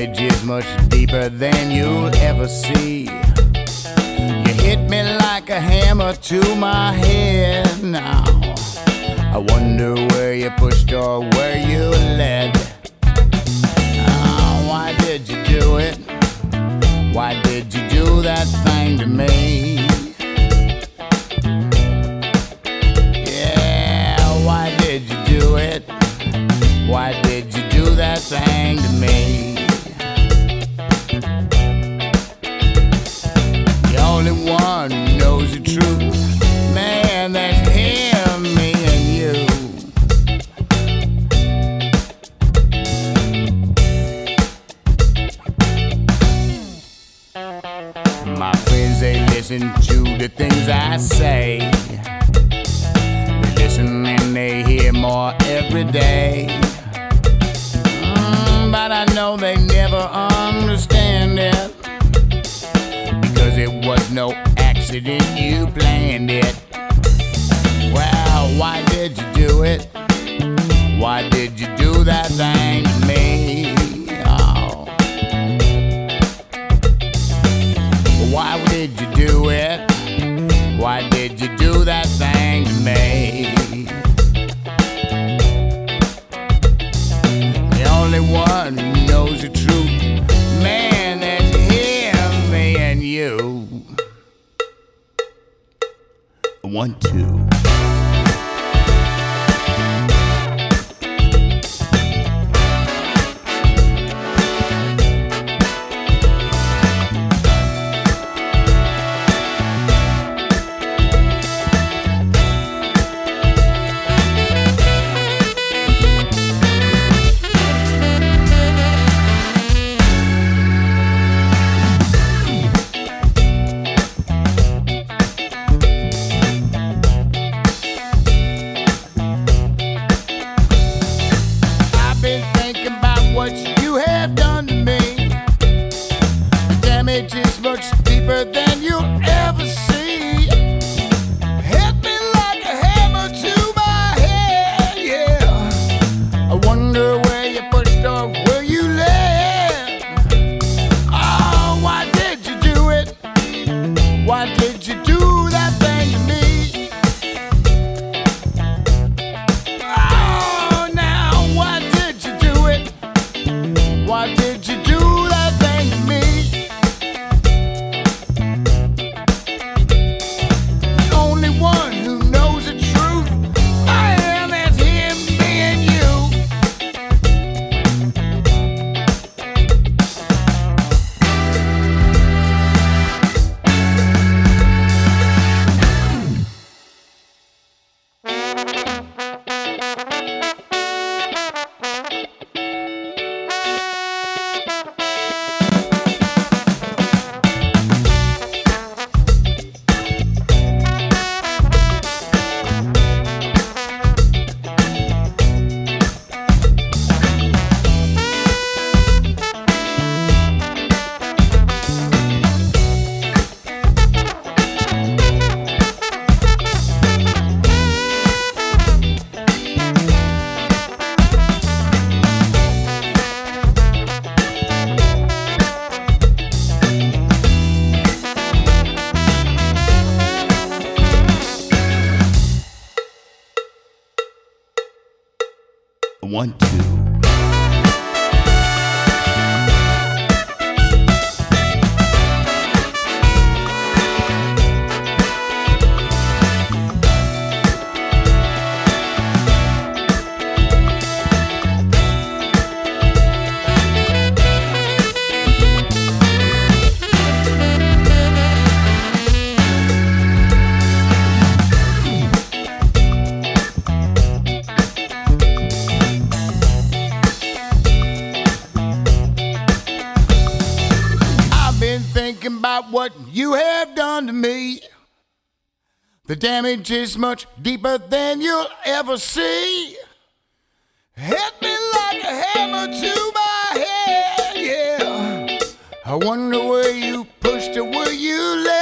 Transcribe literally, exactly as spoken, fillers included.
damage is much deeper than you'll ever see. You hit me like a hammer to my head now. I wonder where you pushed or where you led. Oh, why did you do it? Why did you do that thing to me? Yeah, why did you do it? Why did you do that thing to me? The only one who knows the truth, man, that's him, me and you. My friends, they listen to the things I say. They listen and they hear more every day. Mm, but I know they never understand it, because it was no accident, you planned it. Well, why did you do it? Why did you do that thing to me? Oh. Why did you do it? Why did you do that thing to me? The only one who knows the truth, man, that's him, me and you. One, two. What you have done to me, the damage is much deeper than you'll ever see. Hit me like a hammer to my head, yeah. I wonder where you pushed or where you led. Oh, why did you do it? Why did you do that thing to me? Why did you do that thing to me? The only one who knows the truth, I am, that's him, me and you. One, two. Thinking about what you have done to me. The damage is much deeper than you'll ever see. Hit me like a hammer to my head, yeah. I wonder where you pushed or where you left.